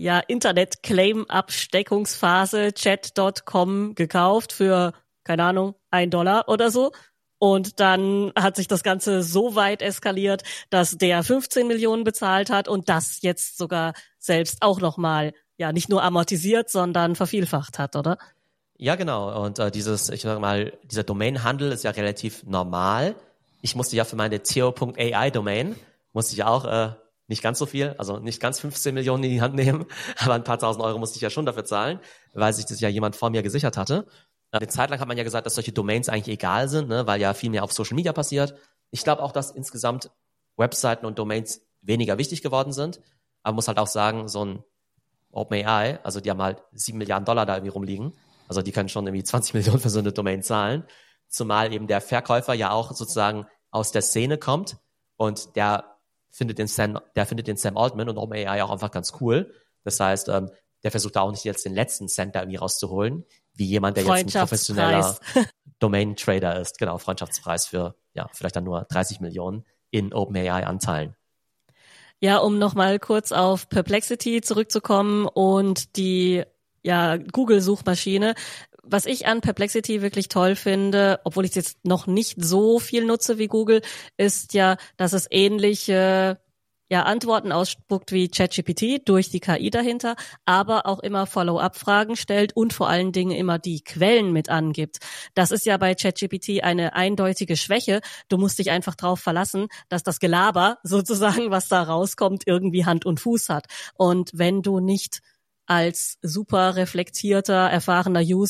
Internet-Claim-Absteckungsphase chat.com gekauft für, keine Ahnung, $1 oder so. Und dann hat sich das Ganze so weit eskaliert, dass der 15 Millionen bezahlt hat und das jetzt sogar selbst auch nochmal, nicht nur amortisiert, sondern vervielfacht hat, oder? Ja, genau. Und dieser Domainhandel ist ja relativ normal. Ich musste ja für meine Theo.ai-Domain, auch nicht ganz so viel, also nicht ganz 15 Millionen in die Hand nehmen, aber ein paar tausend Euro musste ich ja schon dafür zahlen, weil sich das ja jemand vor mir gesichert hatte. Eine Zeit lang hat man ja gesagt, dass solche Domains eigentlich egal sind, ne, weil ja viel mehr auf Social Media passiert. Ich glaube auch, dass insgesamt Webseiten und Domains weniger wichtig geworden sind. Aber man muss halt auch sagen, so ein OpenAI, also die haben halt $7 Milliarden da irgendwie rumliegen. Also die können schon irgendwie 20 Millionen für so eine Domain zahlen. Zumal eben der Verkäufer ja auch sozusagen aus der Szene kommt und der findet den Sam Altman und OpenAI auch einfach ganz cool. Das heißt, der versucht da auch nicht jetzt den letzten Cent da irgendwie rauszuholen, wie jemand, der jetzt ein professioneller Domain-Trader ist. Genau, Freundschaftspreis für, vielleicht dann nur 30 Millionen in OpenAI-Anteilen. Ja, um nochmal kurz auf Perplexity zurückzukommen und die Google-Suchmaschine. Was ich an Perplexity wirklich toll finde, obwohl ich es jetzt noch nicht so viel nutze wie Google, ist ja, dass es ähnliche Antworten ausspuckt wie ChatGPT durch die KI dahinter, aber auch immer Follow-up-Fragen stellt und vor allen Dingen immer die Quellen mit angibt. Das ist ja bei ChatGPT eine eindeutige Schwäche. Du musst dich einfach darauf verlassen, dass das Gelaber sozusagen, was da rauskommt, irgendwie Hand und Fuß hat. Und wenn du nicht als super reflektierter, erfahrener User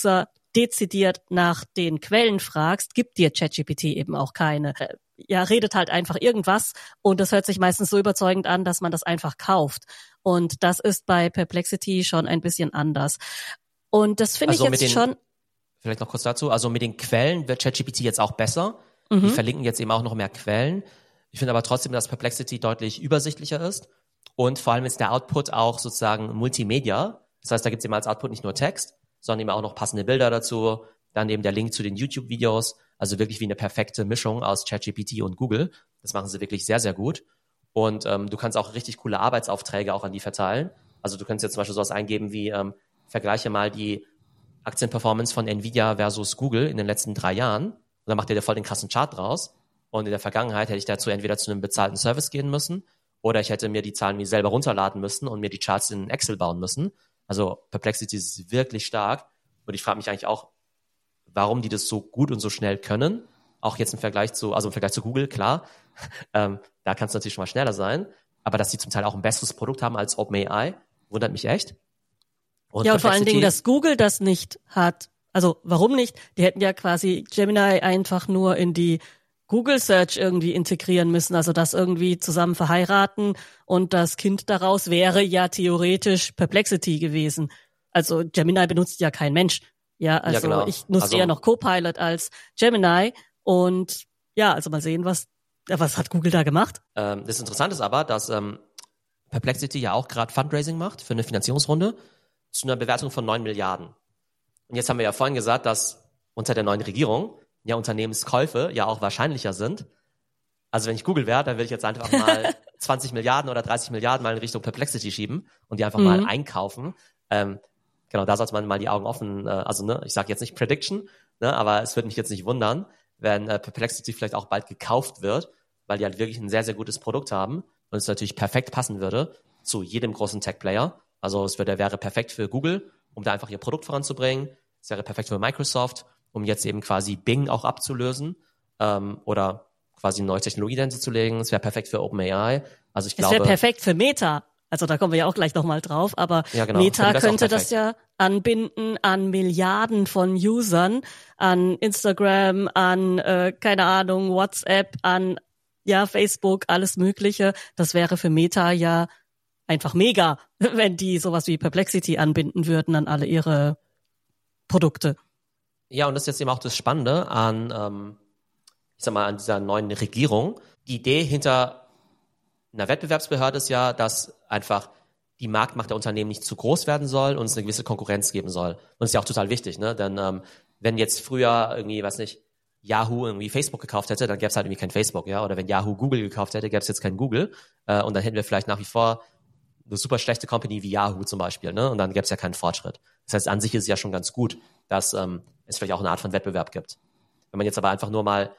dezidiert nach den Quellen fragst, gibt dir ChatGPT eben auch keine. Ja, redet halt einfach irgendwas und das hört sich meistens so überzeugend an, dass man das einfach kauft. Und das ist bei Perplexity schon ein bisschen anders. Und das finde ich jetzt schon... Vielleicht noch kurz dazu, also mit den Quellen wird ChatGPT jetzt auch besser. Die verlinken jetzt eben auch noch mehr Quellen. Ich finde aber trotzdem, dass Perplexity deutlich übersichtlicher ist und vor allem ist der Output auch sozusagen Multimedia. Das heißt, da gibt es eben als Output nicht nur Text, sondern eben auch noch passende Bilder dazu, dann eben der Link zu den YouTube-Videos, also wirklich wie eine perfekte Mischung aus ChatGPT und Google. Das machen sie wirklich sehr, sehr gut. Und du kannst auch richtig coole Arbeitsaufträge auch an die verteilen. Also du kannst jetzt zum Beispiel sowas eingeben wie, vergleiche mal die Aktienperformance von Nvidia versus Google in den letzten 3 Jahren. Und dann macht ihr da voll den krassen Chart draus. Und in der Vergangenheit hätte ich dazu entweder zu einem bezahlten Service gehen müssen oder ich hätte mir die Zahlen wie selber runterladen müssen und mir die Charts in Excel bauen müssen. Also Perplexity ist wirklich stark. Und ich frage mich eigentlich auch, warum die das so gut und so schnell können. Auch jetzt im Vergleich zu Google, klar. Da kann es natürlich schon mal schneller sein. Aber dass die zum Teil auch ein besseres Produkt haben als OpenAI, wundert mich echt. Und vor allen Dingen, dass Google das nicht hat. Also warum nicht? Die hätten ja quasi Gemini einfach nur in die Google Search irgendwie integrieren müssen, also das irgendwie zusammen verheiraten und das Kind daraus wäre ja theoretisch Perplexity gewesen. Also Gemini benutzt ja kein Mensch. Ja, also ja, genau. Ich nutze eher noch Copilot als Gemini und ja, also mal sehen, was hat Google da gemacht? Das Interessante ist aber, dass Perplexity ja auch gerade Fundraising macht für eine Finanzierungsrunde zu einer Bewertung von 9 Milliarden. Und jetzt haben wir ja vorhin gesagt, dass unter der neuen Regierung ja Unternehmenskäufe ja auch wahrscheinlicher sind. Also wenn ich Google wäre, dann würde ich jetzt einfach mal 20 Milliarden oder 30 Milliarden mal in Richtung Perplexity schieben und die einfach mal einkaufen. Genau, da sollte man mal die Augen offen, ich sage jetzt nicht Prediction, aber es würde mich jetzt nicht wundern, wenn Perplexity vielleicht auch bald gekauft wird, weil die halt wirklich ein sehr, sehr gutes Produkt haben und es natürlich perfekt passen würde zu jedem großen Tech-Player. Also es wäre perfekt für Google, um da einfach ihr Produkt voranzubringen. Es wäre perfekt für Microsoft, um jetzt eben quasi Bing auch abzulösen oder quasi eine neue Technologie dahinter zu legen. Es wäre perfekt für OpenAI. Also ich glaube, es wäre perfekt für Meta. Also da kommen wir ja auch gleich nochmal drauf. Aber ja, genau. Meta könnte das ja anbinden an Milliarden von Usern, an Instagram, an, keine Ahnung, WhatsApp, an Facebook, alles Mögliche. Das wäre für Meta ja einfach mega, wenn die sowas wie Perplexity anbinden würden an alle ihre Produkte. Ja, und das ist jetzt eben auch das Spannende an, an dieser neuen Regierung. Die Idee hinter einer Wettbewerbsbehörde ist ja, dass einfach die Marktmacht der Unternehmen nicht zu groß werden soll und es eine gewisse Konkurrenz geben soll. Und das ist ja auch total wichtig, ne? Denn wenn jetzt früher irgendwie, Yahoo irgendwie Facebook gekauft hätte, dann gäbe es halt irgendwie kein Facebook, ja? Oder wenn Yahoo Google gekauft hätte, gäbe es jetzt kein Google. Und dann hätten wir vielleicht nach wie vor eine super schlechte Company wie Yahoo zum Beispiel, ne? Und dann gäbe es ja keinen Fortschritt. Das heißt, an sich ist es ja schon ganz gut, dass es vielleicht auch eine Art von Wettbewerb gibt. Wenn man jetzt aber einfach nur mal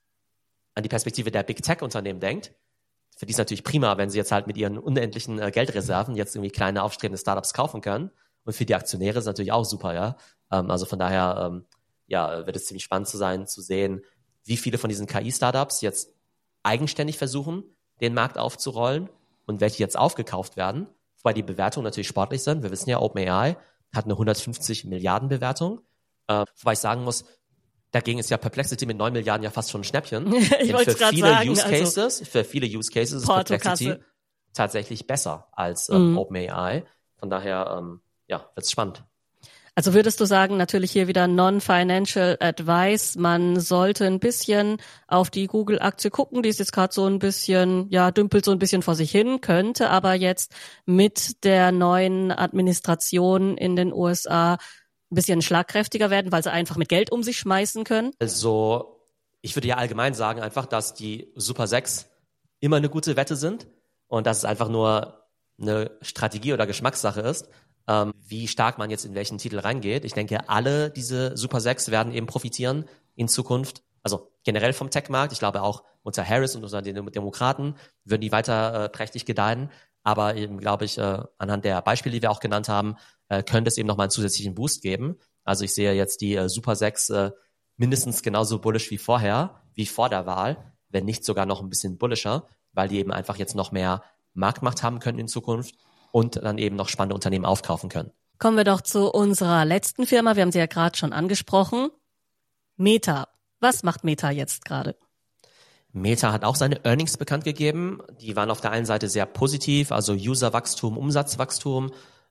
an die Perspektive der Big Tech-Unternehmen denkt, für die ist natürlich prima, wenn sie jetzt halt mit ihren unendlichen Geldreserven jetzt irgendwie kleine aufstrebende Startups kaufen können. Und für die Aktionäre ist es natürlich auch super, ja. Also von daher, wird es ziemlich spannend zu sehen, wie viele von diesen KI-Startups jetzt eigenständig versuchen, den Markt aufzurollen und welche jetzt aufgekauft werden, wobei die Bewertungen natürlich sportlich sind. Wir wissen ja, OpenAI hat eine 150 Milliarden Bewertung, wobei ich sagen muss, dagegen ist ja Perplexity mit 9 Milliarden ja fast schon ein Schnäppchen. Ich wollte es gerade sagen. Für viele Use Cases ist Perplexity tatsächlich besser als OpenAI. Von daher, wird's spannend. Also würdest du sagen, natürlich hier wieder Non-Financial Advice, man sollte ein bisschen auf die Google-Aktie gucken, die ist jetzt gerade so ein bisschen, dümpelt so ein bisschen vor sich hin, könnte aber jetzt mit der neuen Administration in den USA ein bisschen schlagkräftiger werden, weil sie einfach mit Geld um sich schmeißen können? Also ich würde ja allgemein sagen einfach, dass die Super 6 immer eine gute Wette sind und dass es einfach nur eine Strategie oder Geschmackssache ist, wie stark man jetzt in welchen Titel reingeht. Ich denke, alle diese Super 6 werden eben profitieren in Zukunft, also generell vom Tech-Markt. Ich glaube auch unter Harris und unter den Demokraten würden die weiter prächtig gedeihen. Aber eben, glaube ich, anhand der Beispiele, die wir auch genannt haben, könnte es eben nochmal einen zusätzlichen Boost geben. Also ich sehe jetzt die Super 6 mindestens genauso bullish wie vorher, wie vor der Wahl, wenn nicht sogar noch ein bisschen bullischer, weil die eben einfach jetzt noch mehr Marktmacht haben können in Zukunft und dann eben noch spannende Unternehmen aufkaufen können. Kommen wir doch zu unserer letzten Firma. Wir haben sie ja gerade schon angesprochen. Meta. Was macht Meta jetzt gerade? Meta hat auch seine Earnings bekannt gegeben. Die waren auf der einen Seite sehr positiv, also Userwachstum, Umsatzwachstum.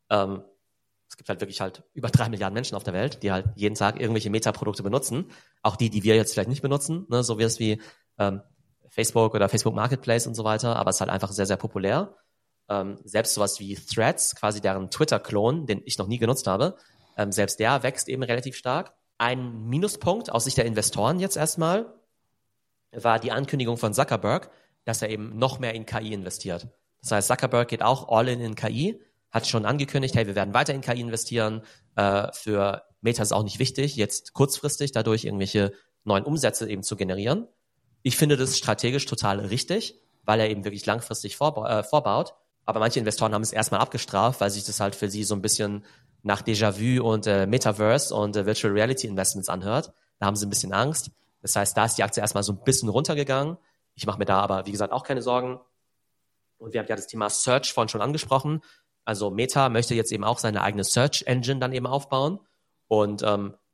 Es gibt halt wirklich halt über 3 Milliarden Menschen auf der Welt, die halt jeden Tag irgendwelche Meta-Produkte benutzen. Auch die wir jetzt vielleicht nicht benutzen, ne? So wie Facebook oder Facebook Marketplace und so weiter. Aber es ist halt einfach sehr, sehr populär. Selbst sowas wie Threads, quasi deren Twitter-Klon, den ich noch nie genutzt habe, selbst der wächst eben relativ stark. Ein Minuspunkt aus Sicht der Investoren jetzt erstmal war die Ankündigung von Zuckerberg, dass er eben noch mehr in KI investiert. Das heißt, Zuckerberg geht auch all in KI, hat schon angekündigt, hey, wir werden weiter in KI investieren. Für Meta ist auch nicht wichtig, jetzt kurzfristig dadurch irgendwelche neuen Umsätze eben zu generieren. Ich finde das strategisch total richtig, weil er eben wirklich langfristig vorbaut. Aber manche Investoren haben es erstmal abgestraft, weil sich das halt für sie so ein bisschen nach Déjà-vu und Metaverse und Virtual Reality Investments anhört. Da haben sie ein bisschen Angst. Das heißt, da ist die Aktie erstmal so ein bisschen runtergegangen. Ich mache mir da aber, wie gesagt, auch keine Sorgen. Und wir haben ja das Thema Search vorhin schon angesprochen. Also Meta möchte jetzt eben auch seine eigene Search Engine dann eben aufbauen. Und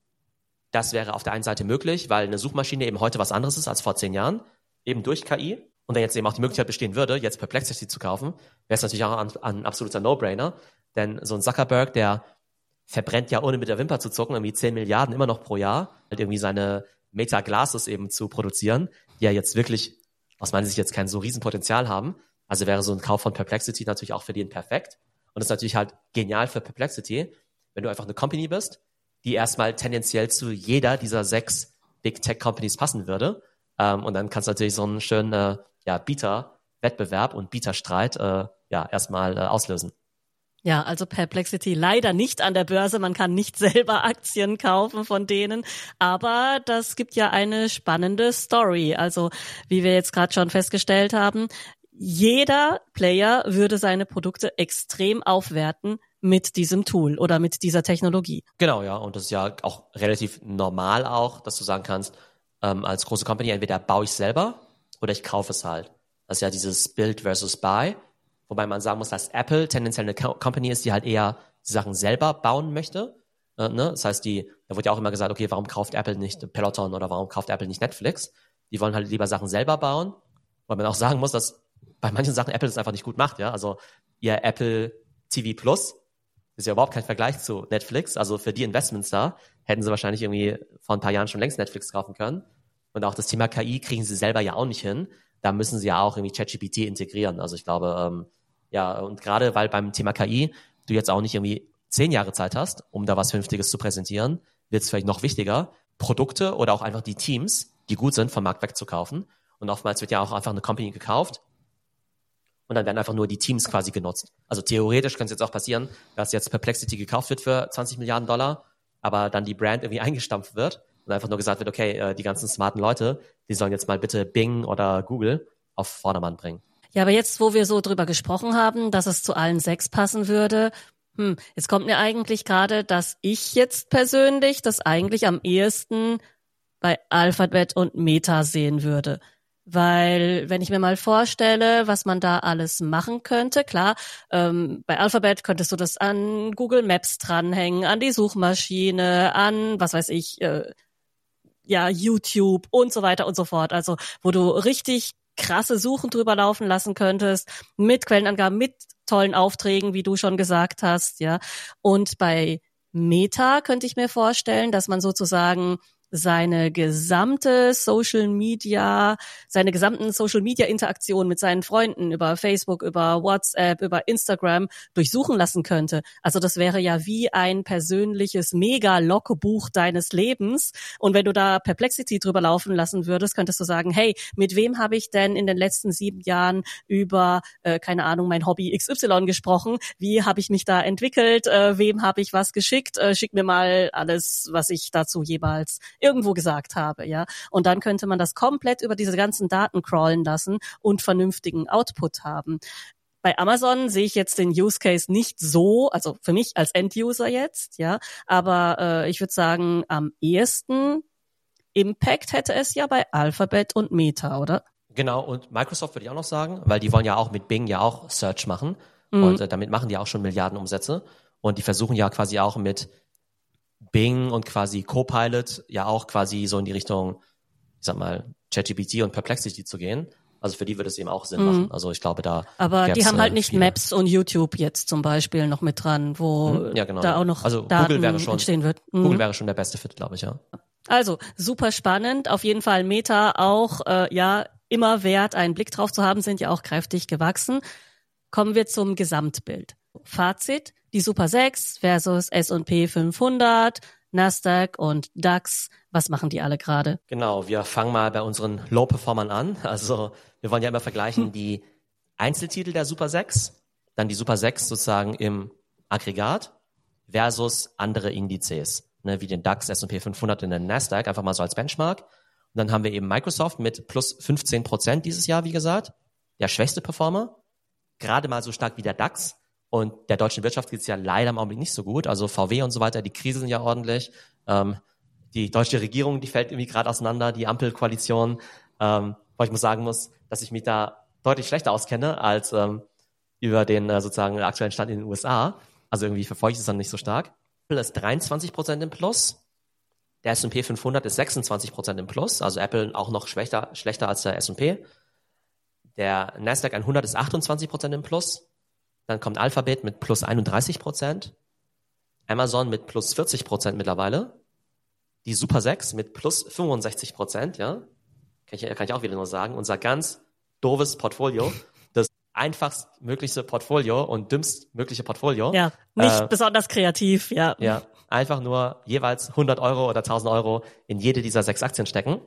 das wäre auf der einen Seite möglich, weil eine Suchmaschine eben heute was anderes ist als vor 10 Jahren, eben durch KI. Und wenn jetzt eben auch die Möglichkeit bestehen würde, jetzt Perplexity zu kaufen, wäre es natürlich auch ein absoluter No-Brainer. Denn so ein Zuckerberg, der verbrennt ja, ohne mit der Wimper zu zucken, irgendwie 10 Milliarden immer noch pro Jahr, halt irgendwie seine Meta-Glasses eben zu produzieren, die ja jetzt wirklich, aus meiner Sicht, jetzt kein so Riesenpotenzial haben. Also wäre so ein Kauf von Perplexity natürlich auch für den perfekt. Und das ist natürlich halt genial für Perplexity, wenn du einfach eine Company bist, die erstmal tendenziell zu jeder dieser 6 Big Tech Companies passen würde. Und dann kannst du natürlich so einen schönen Bieter-Wettbewerb und Bieterstreit erstmal auslösen. Ja, also Perplexity leider nicht an der Börse. Man kann nicht selber Aktien kaufen von denen. Aber das gibt ja eine spannende Story. Also wie wir jetzt gerade schon festgestellt haben, jeder Player würde seine Produkte extrem aufwerten mit diesem Tool oder mit dieser Technologie. Genau, ja. Und das ist ja auch relativ normal auch, dass du sagen kannst, als große Company, entweder baue ich selber oder ich kaufe es halt. Das ist ja dieses Build versus Buy. Wobei man sagen muss, dass Apple tendenziell eine Company ist, die halt eher die Sachen selber bauen möchte. Ne? Das heißt, da wird ja auch immer gesagt, okay, warum kauft Apple nicht Peloton oder warum kauft Apple nicht Netflix? Die wollen halt lieber Sachen selber bauen. Weil man auch sagen muss, dass bei manchen Sachen Apple das einfach nicht gut macht. Ja, also ihr Apple TV Plus ist ja überhaupt kein Vergleich zu Netflix. Also für die Investments da hätten sie wahrscheinlich irgendwie vor ein paar Jahren schon längst Netflix kaufen können. Und auch das Thema KI kriegen sie selber ja auch nicht hin. Da müssen sie ja auch irgendwie ChatGPT integrieren. Also ich glaube, und gerade weil beim Thema KI du jetzt auch nicht irgendwie 10 Jahre Zeit hast, um da was Vernünftiges zu präsentieren, wird es vielleicht noch wichtiger, Produkte oder auch einfach die Teams, die gut sind, vom Markt wegzukaufen. Und oftmals wird ja auch einfach eine Company gekauft und dann werden einfach nur die Teams quasi genutzt. Also theoretisch könnte es jetzt auch passieren, dass jetzt Perplexity gekauft wird für 20 Milliarden $, aber dann die Brand irgendwie eingestampft wird und einfach nur gesagt wird, okay, die ganzen smarten Leute, die sollen jetzt mal bitte Bing oder Google auf Vordermann bringen. Ja, aber jetzt, wo wir so drüber gesprochen haben, dass es zu allen 6 passen würde, jetzt kommt mir eigentlich gerade, dass ich jetzt persönlich das eigentlich am ehesten bei Alphabet und Meta sehen würde. Weil, wenn ich mir mal vorstelle, was man da alles machen könnte, klar, bei Alphabet könntest du das an Google Maps dranhängen, an die Suchmaschine, an, was weiß ich, YouTube und so weiter und so fort. Also, wo du richtig krasse Suchen drüber laufen lassen könntest, mit Quellenangaben, mit tollen Aufträgen, wie du schon gesagt hast, ja. Und bei Meta könnte ich mir vorstellen, dass man sozusagen seine gesamten Social Media Interaktionen mit seinen Freunden über Facebook, über WhatsApp, über Instagram durchsuchen lassen könnte. Also das wäre ja wie ein persönliches Mega-Logbuch deines Lebens. Und wenn du da Perplexity drüber laufen lassen würdest, könntest du sagen, hey, mit wem habe ich denn in den letzten 7 Jahren über, keine Ahnung, mein Hobby XY gesprochen? Wie habe ich mich da entwickelt? Wem habe ich was geschickt? Schick mir mal alles, was ich dazu jeweils irgendwo gesagt habe, ja. Und dann könnte man das komplett über diese ganzen Daten crawlen lassen und vernünftigen Output haben. Bei Amazon sehe ich jetzt den Use Case nicht so, also für mich als End-User jetzt, ja. Aber ich würde sagen, am ehesten Impact hätte es ja bei Alphabet und Meta, oder? Genau, und Microsoft würde ich auch noch sagen, weil die wollen ja auch mit Bing ja auch Search machen. Und damit machen die auch schon Milliarden Umsätze. Und die versuchen ja quasi auch mit Bing und quasi Copilot ja auch quasi so in die Richtung, ich sag mal, ChatGPT und Perplexity zu gehen. Also für die würde es eben auch Sinn machen. Also ich glaube, da aber die haben halt nicht viele. Maps und YouTube jetzt zum Beispiel noch mit dran, wo Ja, genau, da auch noch also Daten Google wäre schon, entstehen wird. Google wäre schon der beste Fit, glaube ich, ja. Also super spannend. Auf jeden Fall Meta auch immer wert, einen Blick drauf zu haben, sind ja auch kräftig gewachsen. Kommen wir zum Gesamtbild. Fazit: Die Super 6 versus S&P 500, Nasdaq und DAX. Was machen die alle gerade? Genau, wir fangen mal bei unseren Low-Performern an. Also wir wollen ja immer vergleichen die Einzeltitel der Super 6, dann die Super 6 sozusagen im Aggregat versus andere Indizes, ne, wie den DAX, S&P 500 und den Nasdaq, einfach mal so als Benchmark. Und dann haben wir eben Microsoft mit plus 15% dieses Jahr, wie gesagt, der schwächste Performer, gerade mal so stark wie der DAX. Und der deutschen Wirtschaft geht es ja leider im Augenblick nicht so gut. Also VW und so weiter, die kriseln ja ordentlich. Die deutsche Regierung, die fällt irgendwie gerade auseinander, die Ampelkoalition. Weil ich sagen muss, dass ich mich da deutlich schlechter auskenne als über den sozusagen aktuellen Stand in den USA. Also irgendwie verfolge ich es dann nicht so stark. Apple ist 23% im Plus. Der S&P 500 ist 26% im Plus. Also Apple auch noch schlechter als der S&P. Der Nasdaq 100 ist 28% im Plus. Dann kommt Alphabet mit plus 31%. Amazon mit plus 40% mittlerweile. Die Super 6 mit plus 65%, ja. Kann ich auch wieder nur sagen. Unser ganz doofes Portfolio. Das einfachst möglichste Portfolio und dümmst mögliche Portfolio. Ja, nicht besonders kreativ, ja. Ja, einfach nur jeweils 100 Euro oder 1000 Euro in jede dieser 6 Aktien stecken.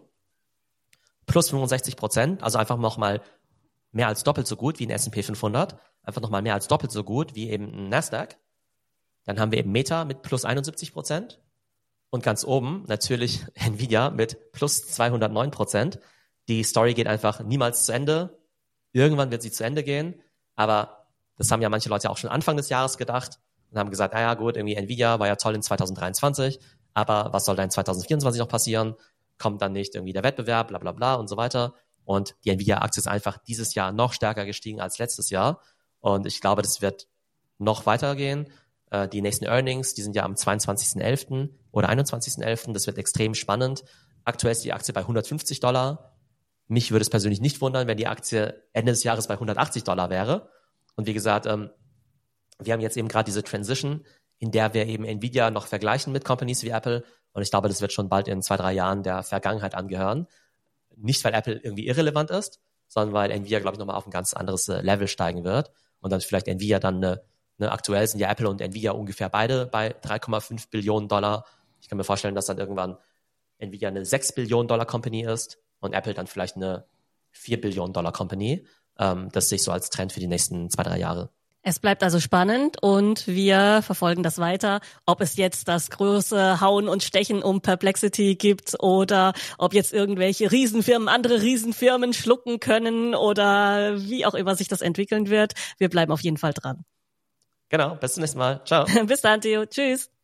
Plus 65%, also einfach nochmal mehr als doppelt so gut wie ein S&P 500. Einfach nochmal mehr als doppelt so gut wie eben ein Nasdaq. Dann haben wir eben Meta mit plus 71%. Und ganz oben natürlich Nvidia mit plus 209%. Die Story geht einfach niemals zu Ende. Irgendwann wird sie zu Ende gehen. Aber das haben ja manche Leute auch schon Anfang des Jahres gedacht und haben gesagt, naja gut, irgendwie Nvidia war ja toll in 2023, aber was soll da in 2024 noch passieren? Kommt dann nicht irgendwie der Wettbewerb, bla bla bla und so weiter. Und die Nvidia-Aktie ist einfach dieses Jahr noch stärker gestiegen als letztes Jahr. Und ich glaube, das wird noch weitergehen. Die nächsten Earnings, die sind ja am 22.11. oder 21.11. Das wird extrem spannend. Aktuell ist die Aktie bei $150. Mich würde es persönlich nicht wundern, wenn die Aktie Ende des Jahres bei $180 wäre. Und wie gesagt, wir haben jetzt eben gerade diese Transition, in der wir eben Nvidia noch vergleichen mit Companies wie Apple. Und ich glaube, das wird schon bald in 2-3 Jahren der Vergangenheit angehören. Nicht, weil Apple irgendwie irrelevant ist, sondern weil Nvidia, glaube ich, nochmal auf ein ganz anderes Level steigen wird. Und dann vielleicht Nvidia dann aktuell sind ja Apple und Nvidia ungefähr beide bei $3,5 Billionen. Ich kann mir vorstellen, dass dann irgendwann Nvidia eine $6 Billionen Company ist und Apple dann vielleicht eine $4 Billionen Company. Das sehe ich so als Trend für die nächsten 2-3 Jahre. Es bleibt also spannend und wir verfolgen das weiter, ob es jetzt das große Hauen und Stechen um Perplexity gibt oder ob jetzt irgendwelche Riesenfirmen andere Riesenfirmen schlucken können oder wie auch immer sich das entwickeln wird. Wir bleiben auf jeden Fall dran. Genau, bis zum nächsten Mal. Ciao. Bis dann, Theo. Tschüss.